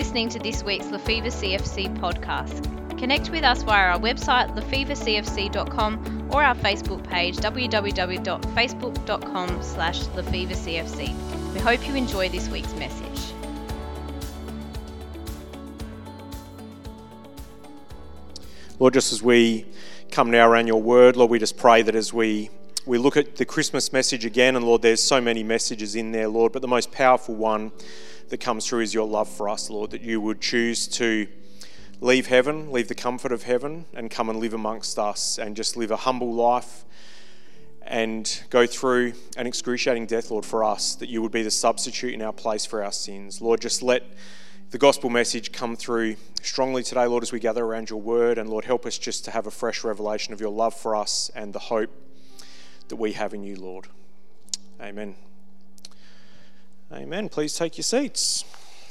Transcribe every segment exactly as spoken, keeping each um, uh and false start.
listening to this week's Lefevre C F C podcast. Connect with us via our website lefevre c f c dot com or our Facebook page w w w dot facebook dot com slash lefevre c f c. We hope you enjoy this week's message. Lord, just as we come now around your word, Lord, we just pray that as we, we look at the Christmas message again, and Lord, there's so many messages in there, Lord, but the most powerful one that comes through is your love for us, Lord, that you would choose to leave heaven, leave the comfort of heaven, and come and live amongst us and just live a humble life and go through an excruciating death, Lord, for us, that you would be the substitute in our place for our sins. Lord, just let the gospel message come through strongly today, Lord, as we gather around your word, and Lord, help us just to have a fresh revelation of your love for us and the hope that we have in you, Lord. Amen. Amen. Please take your seats.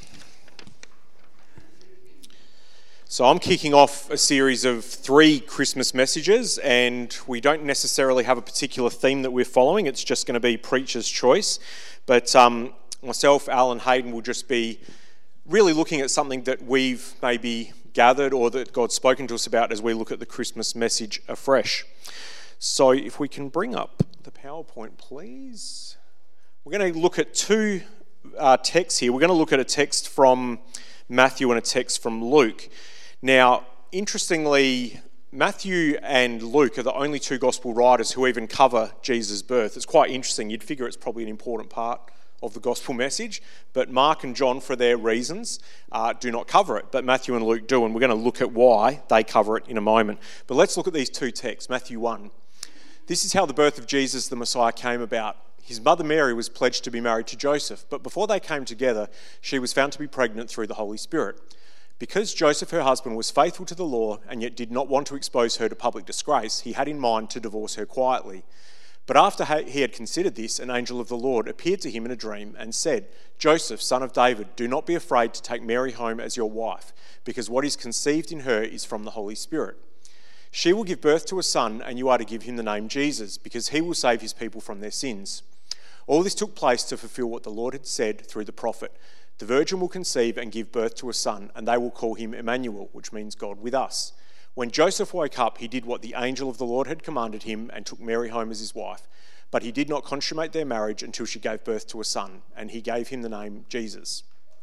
So I'm kicking off a series of three Christmas messages, and we don't necessarily have a particular theme that we're following. It's just going to be preacher's choice. But um, myself, Al and Hayden will just be really looking at something that we've maybe gathered or that God's spoken to us about as we look at the Christmas message afresh. So if we can bring up the PowerPoint, please. We're going to look at two uh, texts here. We're going to look at a text from Matthew and a text from Luke. Now, interestingly, Matthew and Luke are the only two gospel writers who even cover Jesus' birth. It's quite interesting. You'd figure it's probably an important part of the gospel message, but Mark and John, for their reasons, uh, do not cover it, but Matthew and Luke do, and we're going to look at why they cover it in a moment. But let's look at these two texts. Matthew one. This is how the birth of Jesus the Messiah came about. His mother Mary was pledged to be married to Joseph, but before they came together, she was found to be pregnant through the Holy Spirit. Because Joseph, her husband, was faithful to the law and yet did not want to expose her to public disgrace, he had in mind to divorce her quietly. But after he had considered this, an angel of the Lord appeared to him in a dream and said, "Joseph, son of David, do not be afraid to take Mary home as your wife, because what is conceived in her is from the Holy Spirit. She will give birth to a son, and you are to give him the name Jesus, because he will save his people from their sins." All this took place to fulfill what the Lord had said through the prophet. The virgin will conceive and give birth to a son, and they will call him Emmanuel, which means God with us. When Joseph woke up, he did what the angel of the Lord had commanded him and took Mary home as his wife. But he did not consummate their marriage until she gave birth to a son, and he gave him the name Jesus.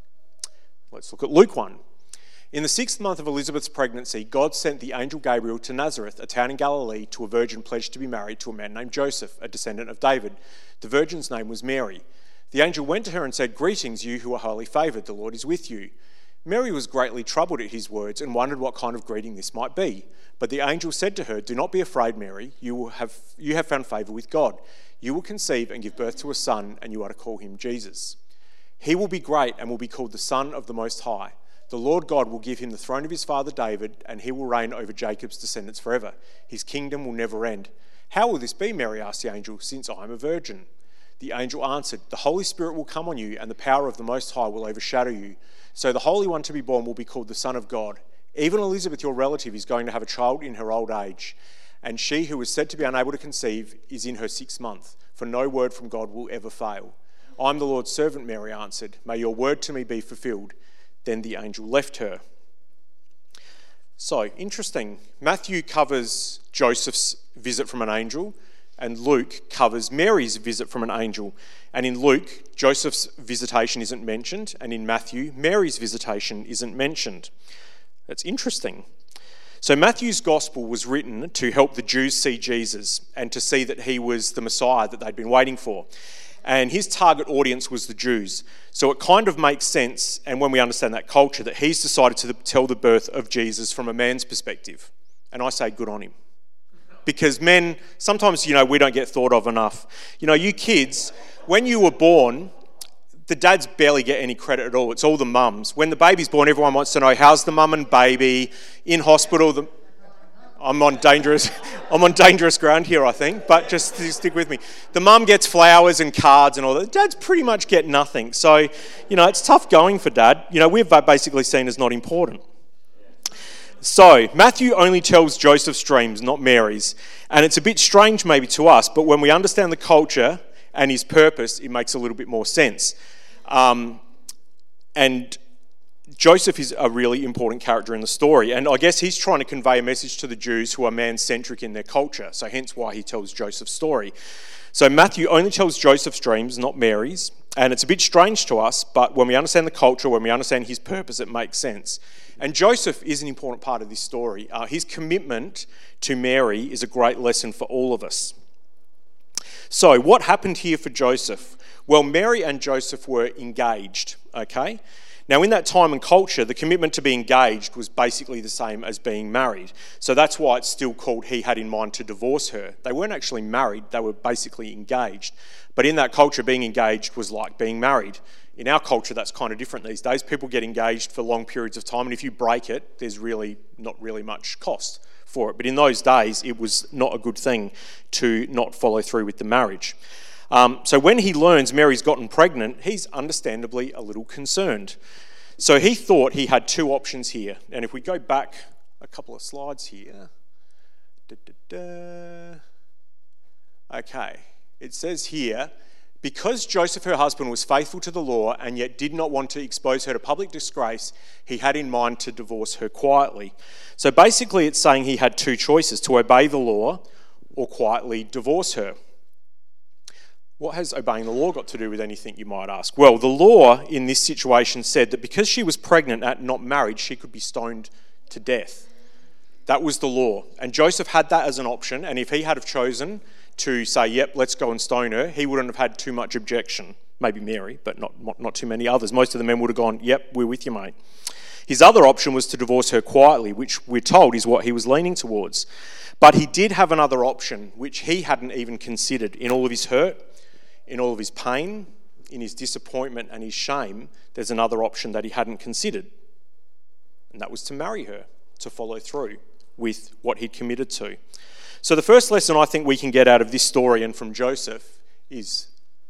Let's look at Luke one. In the sixth month of Elizabeth's pregnancy, God sent the angel Gabriel to Nazareth, a town in Galilee, to a virgin pledged to be married to a man named Joseph, a descendant of David. The virgin's name was Mary. The angel went to her and said, "Greetings, you who are highly favoured, the Lord is with you." Mary was greatly troubled at his words and wondered what kind of greeting this might be. But the angel said to her, "Do not be afraid, Mary. You will have you have found favour with God. You will conceive and give birth to a son, and you are to call him Jesus. He will be great and will be called the Son of the Most High. The Lord God will give him the throne of his father David, and he will reign over Jacob's descendants forever. His kingdom will never end." "How will this be," Mary asked the angel, "since I am a virgin?" The angel answered, "The Holy Spirit will come on you, and the power of the Most High will overshadow you. So the Holy One to be born will be called the Son of God. Even Elizabeth, your relative, is going to have a child in her old age, and she who was said to be unable to conceive is in her sixth month, for no word from God will ever fail." "I am the Lord's servant," Mary answered. "May your word to me be fulfilled." Then the angel left her. So, interesting. Matthew covers Joseph's visit from an angel, and Luke covers Mary's visit from an angel. And in Luke, Joseph's visitation isn't mentioned, and in Matthew, Mary's visitation isn't mentioned. That's interesting. So Matthew's gospel was written to help the Jews see Jesus and to see that he was the Messiah that they'd been waiting for. And his target audience was the Jews. So it kind of makes sense, and when we understand that culture, that he's decided to tell the birth of Jesus from a man's perspective. And I say good on him. Because men, sometimes, you know, we don't get thought of enough. You know, you kids, when you were born, the dads barely get any credit at all. It's all the mums. When the baby's born, everyone wants to know, how's the mum and baby? In hospital, the... I'm on dangerous I'm on dangerous ground here, I think, but just stick with me. The mum gets flowers and cards and all that. Dads pretty much get nothing. So, you know, it's tough going for dad. You know, we're basically seen as not important. So, Matthew only tells Joseph's dreams, not Mary's. And it's a bit strange maybe to us, but when we understand the culture and his purpose, it makes a little bit more sense. Um, and Joseph is a really important character in the story, and I guess he's trying to convey a message to the Jews who are man-centric in their culture, so hence why he tells Joseph's story. So Matthew only tells Joseph's dreams, not Mary's, and it's a bit strange to us, but when we understand the culture, when we understand his purpose, it makes sense. And Joseph is an important part of this story. Uh, his commitment to Mary is a great lesson for all of us. So what happened here for Joseph? Well, Mary and Joseph were engaged, okay? Now, in that time and culture, the commitment to be engaged was basically the same as being married. So that's why it's still called he had in mind to divorce her. They weren't actually married, they were basically engaged. But in that culture, being engaged was like being married. In our culture, that's kind of different these days. People get engaged for long periods of time, and if you break it, there's really not really much cost for it. But in those days, it was not a good thing to not follow through with the marriage. Um, so when he learns Mary's gotten pregnant, he's understandably a little concerned. So he thought he had two options here. And if we go back a couple of slides here. Da, da, da. Okay, it says here, because Joseph, her husband, was faithful to the law and yet did not want to expose her to public disgrace, he had in mind to divorce her quietly. So basically it's saying he had two choices, to obey the law or quietly divorce her. What has obeying the law got to do with anything, you might ask? Well, the law in this situation said that because she was pregnant and not married, she could be stoned to death. That was the law. And Joseph had that as an option, and if he had have chosen to say, yep, let's go and stone her, he wouldn't have had too much objection. Maybe Mary, but not, not, not too many others. Most of the men would have gone, yep, we're with you, mate. His other option was to divorce her quietly, which we're told is what he was leaning towards. But he did have another option, which he hadn't even considered. In all of his hurt, in all of his pain, in his disappointment and his shame, there's another option that he hadn't considered. And that was to marry her, to follow through with what he'd committed to. So the first lesson I think we can get out of this story and from Joseph is,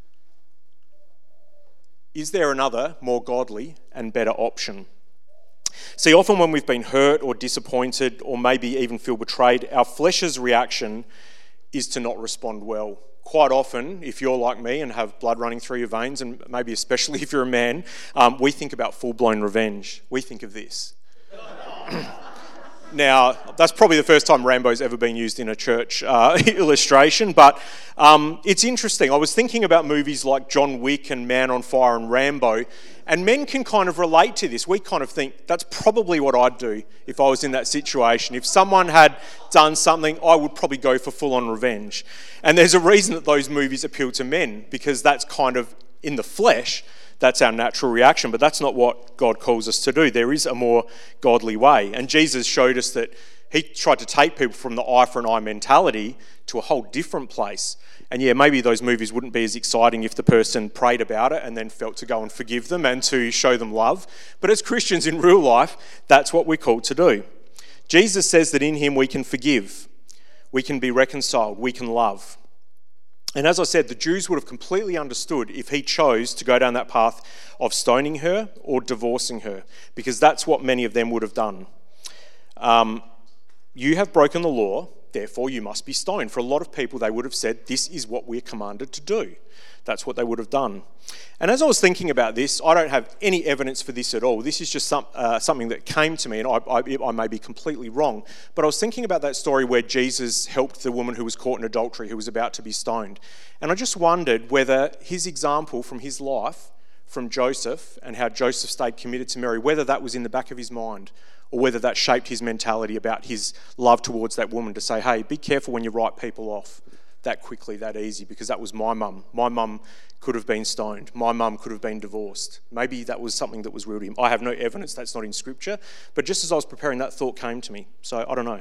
is there another more godly and better option? See, often when we've been hurt or disappointed or maybe even feel betrayed, our flesh's reaction is to not respond well. Quite often, if you're like me and have blood running through your veins, and maybe especially if you're a man, um, we think about full-blown revenge. We think of this. Now, that's probably the first time Rambo's ever been used in a church uh, illustration, but um, it's interesting. I was thinking about movies like John Wick and Man on Fire and Rambo, and men can kind of relate to this. We kind of think, that's probably what I'd do if I was in that situation. If someone had done something, I would probably go for full-on revenge. And there's a reason that those movies appeal to men, because that's kind of in the flesh. That's our natural reaction, but that's not what God calls us to do. There is a more godly way. And Jesus showed us that he tried to take people from the eye for an eye mentality to a whole different place. And yeah, maybe those movies wouldn't be as exciting if the person prayed about it and then felt to go and forgive them and to show them love. But as Christians in real life, that's what we're called to do. Jesus says that in him we can forgive, we can be reconciled, we can love. And as I said, the Jews would have completely understood if he chose to go down that path of stoning her or divorcing her, because that's what many of them would have done. Um, you have broken the law, therefore you must be stoned. For a lot of people, they would have said, this is what we're commanded to do. That's what they would have done. And as I was thinking about this, I don't have any evidence for this at all. This is just some, uh, something that came to me, and I, I, I may be completely wrong. But I was thinking about that story where Jesus helped the woman who was caught in adultery, who was about to be stoned. And I just wondered whether his example from his life, from Joseph, and how Joseph stayed committed to Mary, whether that was in the back of his mind, or whether that shaped his mentality about his love towards that woman to say, hey, be careful when you write people off that quickly, that easy, because that was my mum. My mum could have been stoned. My mum could have been divorced. Maybe that was something that was real to him. I have no evidence, that's not in Scripture, but just as I was preparing, that thought came to me. So I don't know.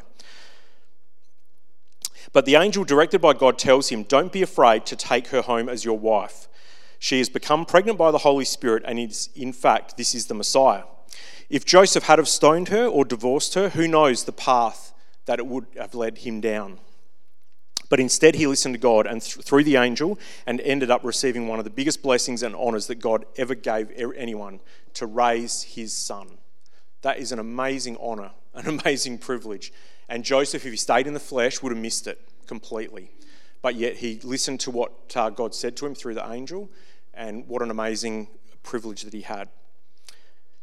But the angel directed by God tells him, don't be afraid to take her home as your wife. She has become pregnant by the Holy Spirit, and is, in fact, this is the Messiah. If Joseph had have stoned her or divorced her, who knows the path that it would have led him down. But instead he listened to God and th- through the angel and ended up receiving one of the biggest blessings and honours that God ever gave anyone, to raise his son. That is an amazing honour, an amazing privilege. And Joseph, if he stayed in the flesh, would have missed it completely. But yet he listened to what uh, God said to him through the angel, and what an amazing privilege that he had.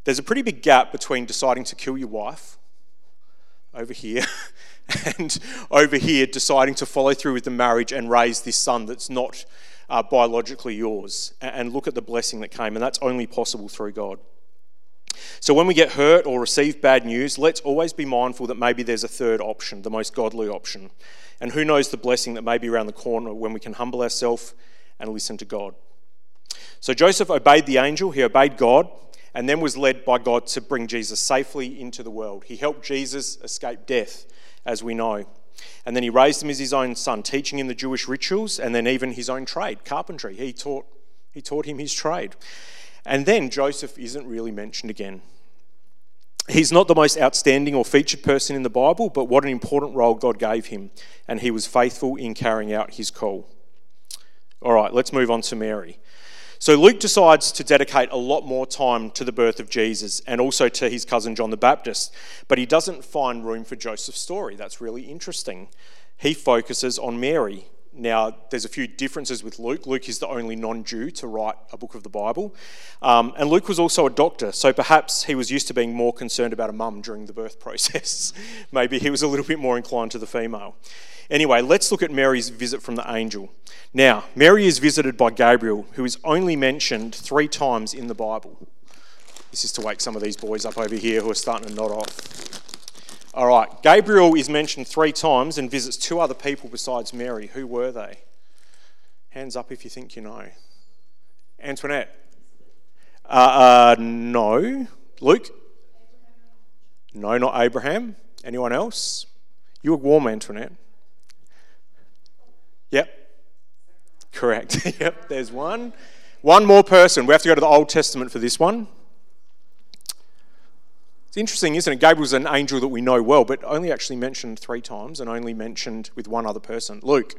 There's a pretty big gap between deciding to kill your wife over here and over here deciding to follow through with the marriage and raise this son that's not uh, biologically yours. And look at the blessing that came, and that's only possible through God. So when we get hurt or receive bad news, let's always be mindful that maybe there's a third option, the most godly option. And who knows the blessing that may be around the corner when we can humble ourselves and listen to God. So Joseph obeyed the angel, he obeyed God, and then was led by God to bring Jesus safely into the world. He helped Jesus escape death, as we know. And then he raised him as his own son, teaching him the Jewish rituals and then even his own trade, carpentry. He taught, he taught him his trade. And then Joseph isn't really mentioned again. He's not the most outstanding or featured person in the Bible, but what an important role God gave him, and he was faithful in carrying out his call. All right, let's move on to Mary. So Luke decides to dedicate a lot more time to the birth of Jesus and also to his cousin John the Baptist, but he doesn't find room for Joseph's story. That's really interesting. He focuses on Mary. Now, there's a few differences with Luke. Luke is the only non-Jew to write a book of the Bible. Um, and Luke was also a doctor, so perhaps he was used to being more concerned about a mum during the birth process. Maybe he was a little bit more inclined to the female. Anyway, let's look at Mary's visit from the angel. Now, Mary is visited by Gabriel, who is only mentioned three times in the Bible. This is to wake some of these boys up over here who are starting to nod off. All right, Gabriel is mentioned three times and visits two other people besides Mary. Who were they? Hands up if you think you know. Antoinette? Uh, uh, no. Luke? No, not Abraham. Anyone else? You were warm, Antoinette. Yep. Correct. Yep, there's one. One more person. We have to go to the Old Testament for this one. It's interesting, isn't it? Gabriel's an angel that we know well, but only actually mentioned three times and only mentioned with one other person. Luke.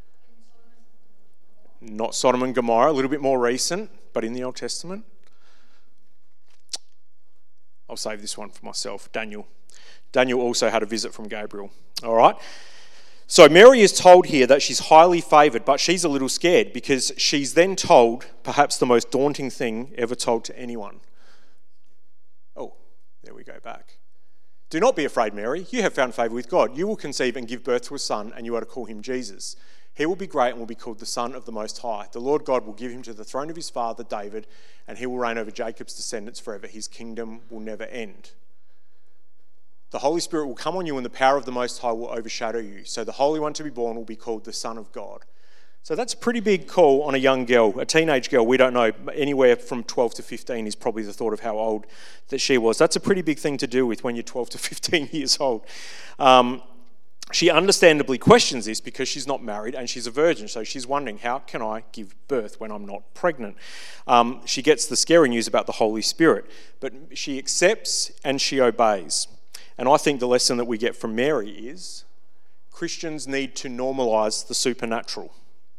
Not Sodom and Gomorrah, a little bit more recent, but in the Old Testament. I'll save this one for myself. Daniel. Daniel also had a visit from Gabriel. All right. So Mary is told here that she's highly favoured, but she's a little scared because she's then told perhaps the most daunting thing ever told to anyone. Oh. There we go back. Do not be afraid, Mary. You have found favour with God. You will conceive and give birth to a son, and you are to call him Jesus. He will be great and will be called the Son of the Most High. The Lord God will give him to the throne of his father David, and he will reign over Jacob's descendants forever. His kingdom will never end. The Holy Spirit will come on you, and the power of the Most High will overshadow you. So the Holy One to be born will be called the Son of God. So that's a pretty big call on a young girl, a teenage girl. We don't know. Anywhere from twelve to fifteen is probably the thought of how old that she was. That's a pretty big thing to do with when you're twelve to fifteen years old. Um, she understandably questions this because she's not married and she's a virgin. So she's wondering, how can I give birth when I'm not pregnant? Um, she gets the scary news about the Holy Spirit, but she accepts and she obeys. And I think the lesson that we get from Mary is Christians need to normalise the supernatural.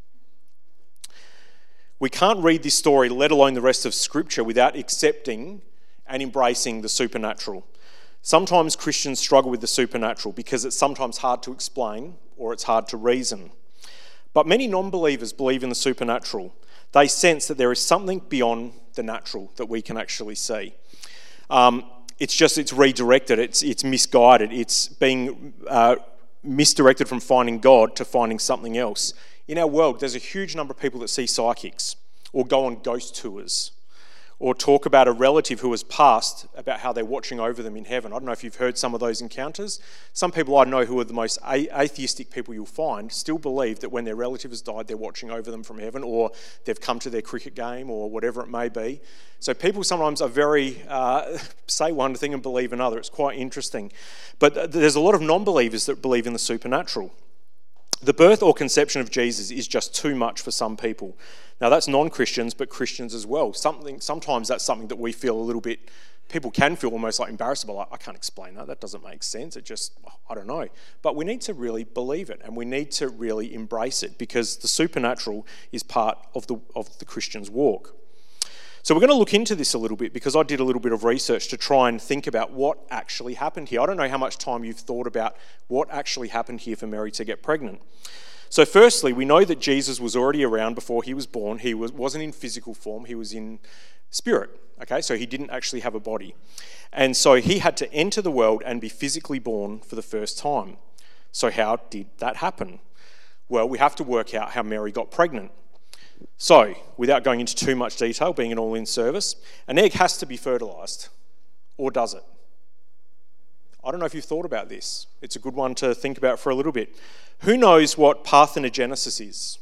We can't read this story, let alone the rest of Scripture, without accepting and embracing the supernatural. Sometimes Christians struggle with the supernatural because it's sometimes hard to explain or it's hard to reason. But many non-believers believe in the supernatural. They sense that there is something beyond the natural that we can actually see. Um, it's just, it's redirected, it's, it's misguided, it's being uh, misdirected from finding God to finding something else. In our world, there's a huge number of people that see psychics or go on ghost tours or talk about a relative who has passed about how they're watching over them in heaven. I don't know if you've heard some of those encounters. Some people I know who are the most atheistic people you'll find still believe that when their relative has died, they're watching over them from heaven, or they've come to their cricket game or whatever it may be. So people sometimes are very, uh, say one thing and believe another. It's quite interesting. But there's a lot of non-believers that believe in the supernatural. The birth or conception of Jesus is just too much for some people. Now that's non-Christians, but Christians as well. Something sometimes that's something that we feel a little bit, people can feel almost like embarrassed about. Like, I can't explain that. That doesn't make sense. It just, I don't know. But we need to really believe it, and we need to really embrace it because the supernatural is part of the of the Christian's walk. So we're going to look into this a little bit because I did a little bit of research to try and think about what actually happened here. I don't know how much time you've thought about what actually happened here for Mary to get pregnant. So firstly, we know that Jesus was already around before he was born. He was, wasn't in physical form, he was in spirit. Okay, so he didn't actually have a body. And so he had to enter the world and be physically born for the first time. So how did that happen? Well, we have to work out how Mary got pregnant. So, without going into too much detail, being an all-in service, an egg has to be fertilised, or does it? I don't know if you've thought about this. It's a good one to think about for a little bit. Who knows what parthenogenesis is?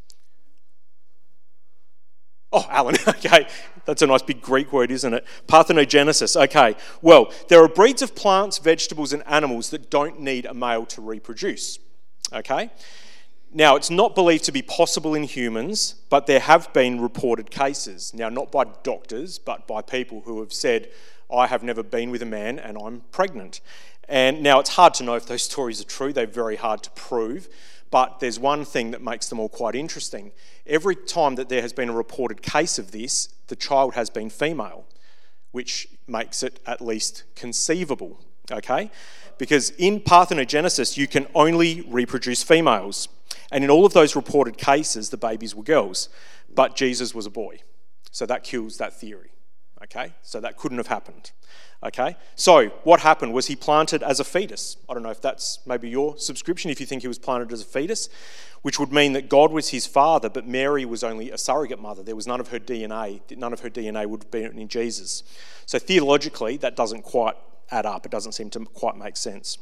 Oh, Alan, okay. That's a nice big Greek word, isn't it? Parthenogenesis, okay. Well, there are breeds of plants, vegetables and animals that don't need a male to reproduce, okay? Now, it's not believed to be possible in humans, but there have been reported cases. Now, not by doctors, but by people who have said, I have never been with a man and I'm pregnant. And now it's hard to know if those stories are true. They're very hard to prove. But there's one thing that makes them all quite interesting. Every time that there has been a reported case of this, the child has been female, which makes it at least conceivable, okay? Because in parthenogenesis, you can only reproduce females. And in all of those reported cases, the babies were girls. But Jesus was a boy. So that kills that theory, okay? So that couldn't have happened, okay? So what happened? Was he planted as a fetus? I don't know if that's maybe your subscription, if you think he was planted as a fetus, which would mean that God was his father, but Mary was only a surrogate mother. There was none of her D N A. None of her D N A would have been in Jesus. So theologically, that doesn't quite add up. It doesn't seem to quite make sense.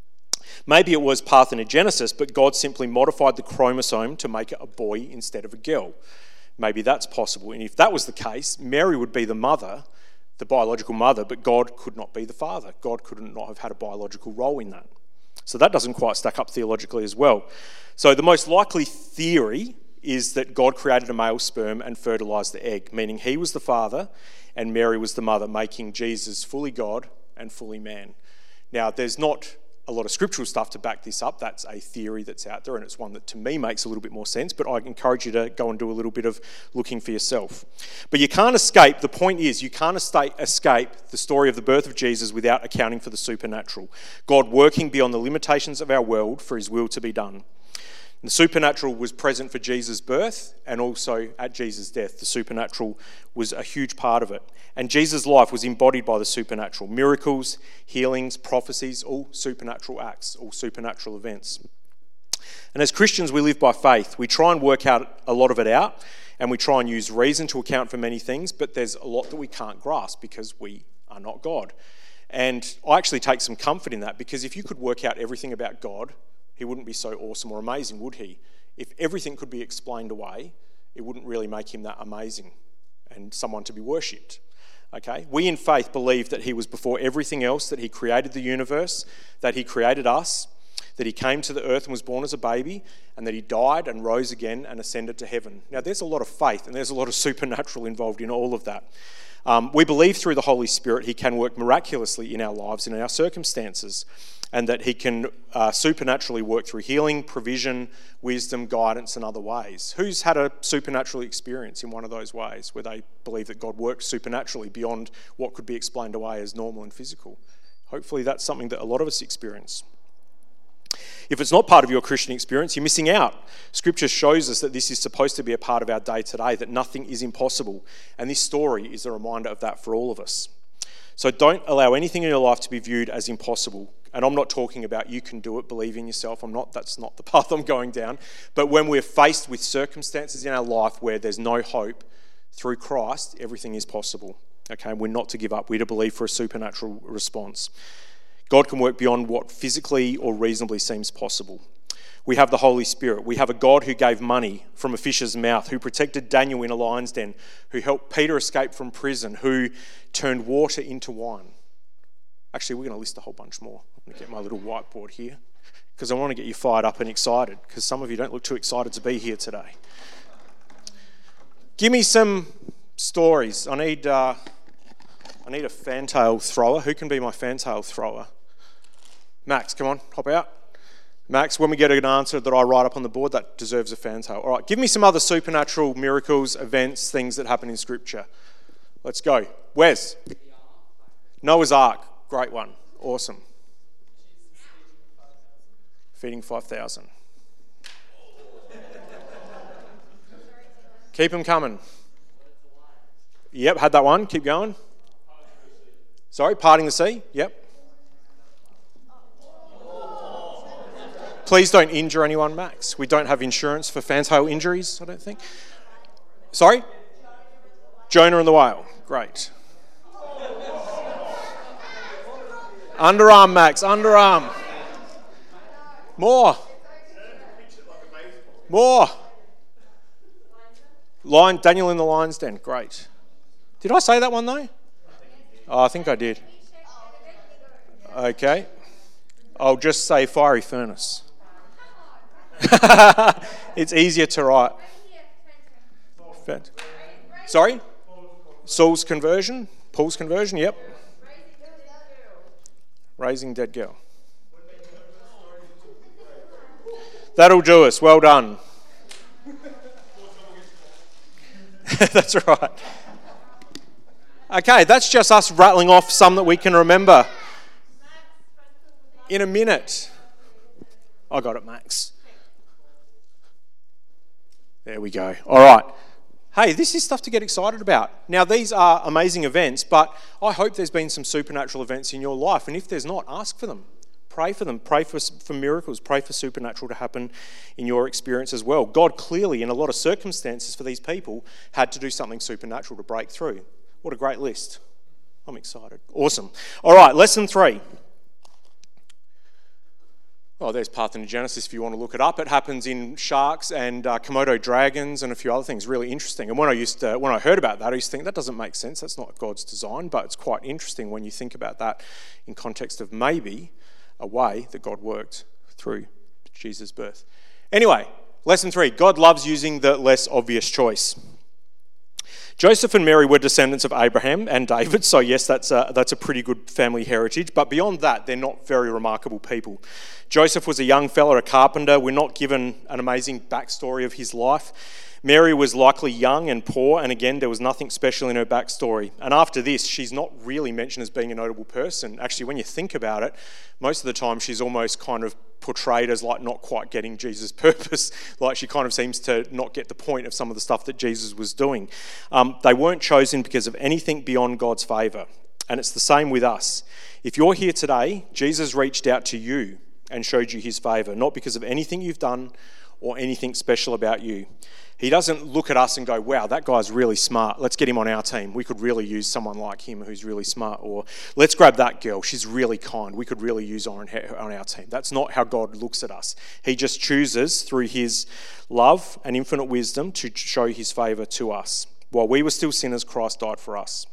Maybe it was parthenogenesis, but God simply modified the chromosome to make it a boy instead of a girl. Maybe that's possible. And if that was the case, Mary would be the mother, the biological mother, but God could not be the father. God could not have had a biological role in that. So that doesn't quite stack up theologically as well. So the most likely theory is that God created a male sperm and fertilised the egg, meaning he was the father and Mary was the mother, making Jesus fully God and fully man. Now, there's not a lot of scriptural stuff to back this up. That's a theory that's out there, and it's one that to me makes a little bit more sense, but I encourage you to go and do a little bit of looking for yourself. But you can't escape, the point is, you can't escape the story of the birth of Jesus without accounting for the supernatural. God working beyond the limitations of our world for his will to be done. The supernatural was present for Jesus' birth and also at Jesus' death. The supernatural was a huge part of it. And Jesus' life was embodied by the supernatural. Miracles, healings, prophecies, all supernatural acts, all supernatural events. And as Christians, we live by faith. We try and work out a lot of it out, and we try and use reason to account for many things, but there's a lot that we can't grasp because we are not God. And I actually take some comfort in that, because if you could work out everything about God, he wouldn't be so awesome or amazing, would he? If everything could be explained away, it wouldn't really make him that amazing and someone to be worshipped. Okay? We in faith believe that he was before everything else, that he created the universe, that he created us, that he came to the earth and was born as a baby, and that he died and rose again and ascended to heaven. Now, there's a lot of faith and there's a lot of supernatural involved in all of that. Um, we believe through the Holy Spirit he can work miraculously in our lives and in our circumstances, and that he can uh, supernaturally work through healing, provision, wisdom, guidance, and other ways. Who's had a supernatural experience in one of those ways where they believe that God works supernaturally beyond what could be explained away as normal and physical? Hopefully that's something that a lot of us experience. If it's not part of your Christian experience, you're missing out. Scripture shows us that this is supposed to be a part of our day today, that nothing is impossible. And this story is a reminder of that for all of us. So don't allow anything in your life to be viewed as impossible. And I'm not talking about you can do it, believe in yourself. I'm not, that's not the path I'm going down. But when we're faced with circumstances in our life where there's no hope, through Christ, everything is possible. Okay, we're not to give up. We're to believe for a supernatural response. God can work beyond what physically or reasonably seems possible. We have the Holy Spirit. We have a God who gave money from a fish's mouth, who protected Daniel in a lion's den, who helped Peter escape from prison, who turned water into wine. Actually, we're going to list a whole bunch more. I'm going to get my little whiteboard here because I want to get you fired up and excited, because some of you don't look too excited to be here today. Give me some stories. I need, uh, I need a fantail thrower. Who can be my fantail thrower? Max, come on, hop out. Max, when we get an answer that I write up on the board, that deserves a fantail. All right, give me some other supernatural miracles, events, things that happen in Scripture. Let's go. Wes? Noah's Ark. Great one. Awesome. Feeding five thousand. Keep them coming. Yep, had that one. Keep going. Sorry, parting the sea. Yep. Please don't injure anyone, Max. We don't have insurance for fantail injuries, I don't think. Sorry? Jonah and the whale. Great. Underarm, Max. Underarm. More. More. Lion, Daniel in the lion's den. Great. Did I say that one though? Oh, I think I did. Okay. I'll just say fiery furnace. It's easier to write. Sorry? Saul's conversion? Paul's conversion? Yep. Raising dead girl. That'll do us. Well done. That's right. Okay, that's just us rattling off some that we can remember. In a minute. I got it, Max. There we go. All right. Hey, this is stuff to get excited about. Now, these are amazing events, but I hope there's been some supernatural events in your life. And if there's not, ask for them. Pray for them. Pray for, for miracles. Pray for supernatural to happen in your experience as well. God clearly, in a lot of circumstances for these people, had to do something supernatural to break through. What a great list. I'm excited. Awesome. All right, lesson three. Oh, there's Parthenogenesis if you want to look it up. It happens in sharks and uh, Komodo dragons and a few other things. Really interesting. And when I used to, when I heard about that, I used to think that doesn't make sense. That's not God's design. But it's quite interesting when you think about that in context of maybe a way that God worked through Jesus' birth. Anyway, lesson three. God loves using the less obvious choice. Joseph and Mary were descendants of Abraham and David, so yes, that's a, that's a pretty good family heritage. But beyond that, they're not very remarkable people. Joseph was a young fella, a carpenter. We're not given an amazing backstory of his life. Mary was likely young and poor, and again, there was nothing special in her backstory. And after this, she's not really mentioned as being a notable person. Actually, when you think about it, most of the time she's almost kind of portrayed as like not quite getting Jesus' purpose. Like she kind of seems to not get the point of some of the stuff that Jesus was doing. Um, they weren't chosen because of anything beyond God's favour. And it's the same with us. If you're here today, Jesus reached out to you and showed you his favour, not because of anything you've done or anything special about you. He doesn't look at us and go, wow, that guy's really smart. Let's get him on our team. We could really use someone like him who's really smart. Or let's grab that girl. She's really kind. We could really use her on our team. That's not how God looks at us. He just chooses through his love and infinite wisdom to show his favour to us. While we were still sinners, Christ died for us.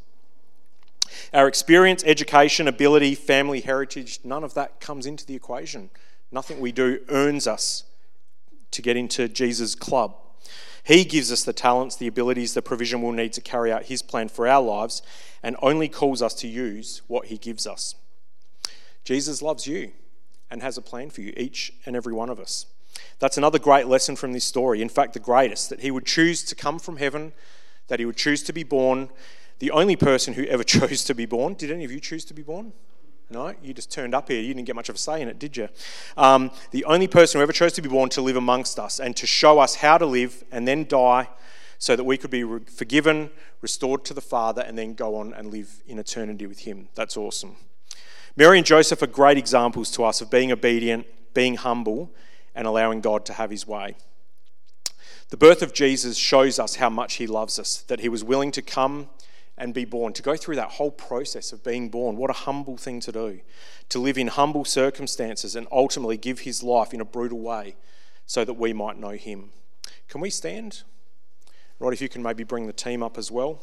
Our experience, education, ability, family heritage, none of that comes into the equation. Nothing we do earns us to get into Jesus' club. He gives us the talents, the abilities, the provision we'll need to carry out his plan for our lives, and only calls us to use what he gives us. Jesus loves you and has a plan for you, each and every one of us. That's another great lesson from this story. In fact, the greatest, that he would choose to come from heaven, that he would choose to be born. The only person who ever chose to be born. Did any of you choose to be born? No, you just turned up here. You didn't get much of a say in it, did you? Um, the only person who ever chose to be born to live amongst us and to show us how to live and then die so that we could be re- forgiven, restored to the Father, and then go on and live in eternity with him. That's awesome. Mary and Joseph are great examples to us of being obedient, being humble, and allowing God to have his way. The birth of Jesus shows us how much he loves us, that he was willing to come and be born, to go through that whole process of being born. What a humble thing to do, to live in humble circumstances and ultimately give his life in a brutal way so that we might know him. Can we stand? Right, if you can maybe bring the team up as well.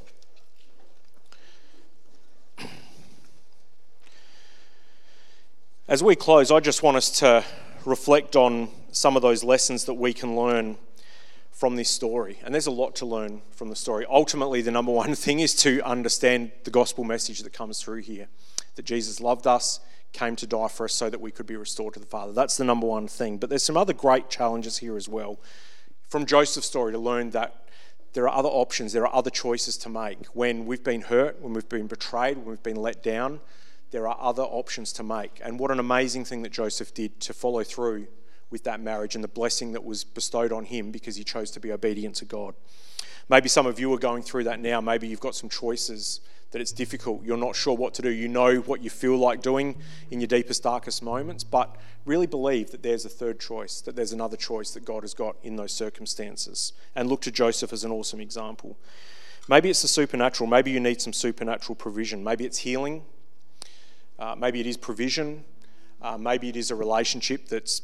As we close, I just want us to reflect on some of those lessons that we can learn from this story. And there's a lot to learn from the story. Ultimately, the number one thing is to understand the gospel message that comes through here, that Jesus loved us, came to die for us so that we could be restored to the Father. That's the number one thing. But there's some other great challenges here as well. From Joseph's story, to learn that there are other options, there are other choices to make. When we've been hurt, when we've been betrayed, when we've been let down, there are other options to make. And what an amazing thing that Joseph did to follow through with that marriage and the blessing that was bestowed on him because he chose to be obedient to God. Maybe some of you are going through that now. Maybe you've got some choices that it's difficult. You're not sure what to do. You know what you feel like doing in your deepest, darkest moments, but really believe that there's a third choice, that there's another choice that God has got in those circumstances. And look to Joseph as an awesome example. Maybe it's the supernatural. Maybe you need some supernatural provision. Maybe it's healing. Uh, maybe it is provision. Uh, maybe it is a relationship that's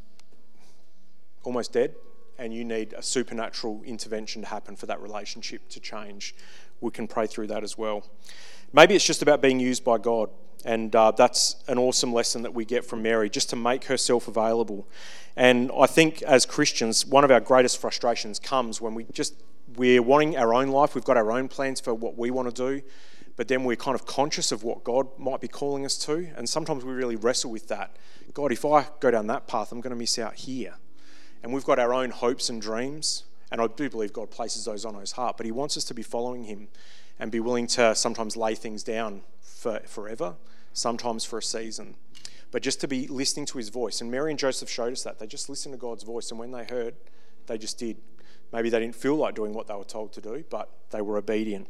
almost dead and you need a supernatural intervention to happen for that relationship to change. We can pray through that as well. Maybe it's just about being used by God, and uh, that's an awesome lesson that we get from Mary, just to make herself available. And I think as Christians, one of our greatest frustrations comes when we just, we're wanting our own life, we've got our own plans for what we want to do, but then we're kind of conscious of what God might be calling us to, and sometimes we really wrestle with that. God, if I go down that path, I'm going to miss out here. And we've got our own hopes and dreams, and I do believe God places those on his heart, but he wants us to be following him and be willing to sometimes lay things down for forever, sometimes for a season, but just to be listening to his voice. And Mary and Joseph showed us that. They just listened to God's voice, and when they heard, they just did. Maybe they didn't feel like doing what they were told to do, but they were obedient.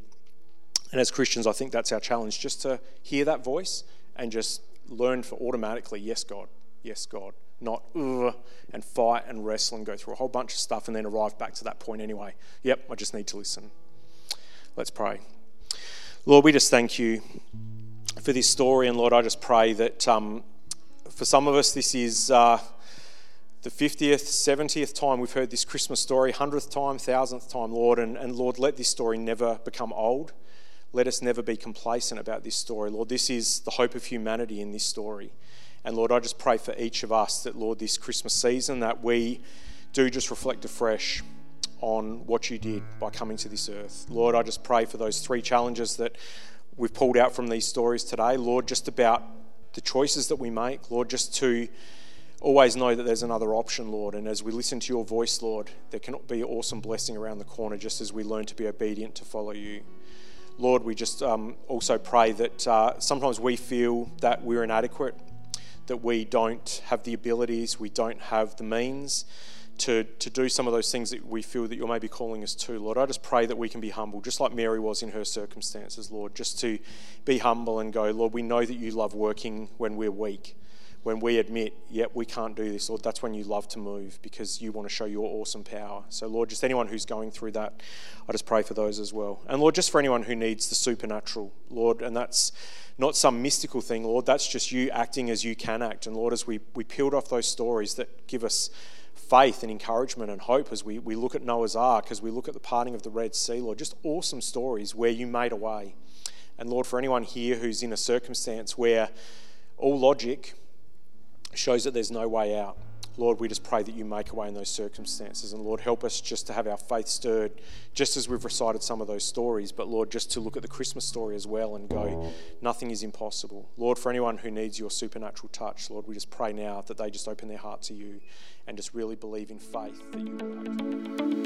And as Christians, I think that's our challenge, just to hear that voice and just learn for automatically, yes, God, yes, God. Not ugh, and fight and wrestle and go through a whole bunch of stuff and then arrive back to that point anyway. Yep, I just need to listen. Let's pray. Lord, we just thank you for this story, and Lord, I just pray that um, for some of us this is uh, the fiftieth, seventieth time we've heard this Christmas story, hundredth time, thousandth time, Lord, and, and Lord, let this story never become old. Let us never be complacent about this story. Lord, this is the hope of humanity in this story. And Lord, I just pray for each of us that, Lord, this Christmas season, that we do just reflect afresh on what you did by coming to this earth. Lord, I just pray for those three challenges that we've pulled out from these stories today. Lord, just about the choices that we make. Lord, just to always know that there's another option, Lord. And as we listen to your voice, Lord, there can be awesome blessing around the corner just as we learn to be obedient to follow you. Lord, we just um, also pray that uh, sometimes we feel that we're inadequate, that we don't have the abilities, we don't have the means to, to do some of those things that we feel that you're maybe calling us to. Lord, I just pray that we can be humble, just like Mary was in her circumstances, Lord, just to be humble and go, Lord, we know that you love working when we're weak, when we admit, yep, we can't do this, Lord, that's when you love to move because you want to show your awesome power. So, Lord, just anyone who's going through that, I just pray for those as well. And, Lord, just for anyone who needs the supernatural, Lord, and that's not some mystical thing, Lord, that's just you acting as you can act. And, Lord, as we, we peeled off those stories that give us faith and encouragement and hope as we, we look at Noah's Ark, as we look at the parting of the Red Sea, Lord, just awesome stories where you made a way. And, Lord, for anyone here who's in a circumstance where all logic shows that there's no way out, Lord, we just pray that you make a way in those circumstances. And Lord, help us just to have our faith stirred, just as we've recited some of those stories, but Lord, just to look at the Christmas story as well and go, nothing is impossible. Lord, for anyone who needs your supernatural touch, Lord, we just pray now that they just open their heart to you and just really believe in faith that you will act.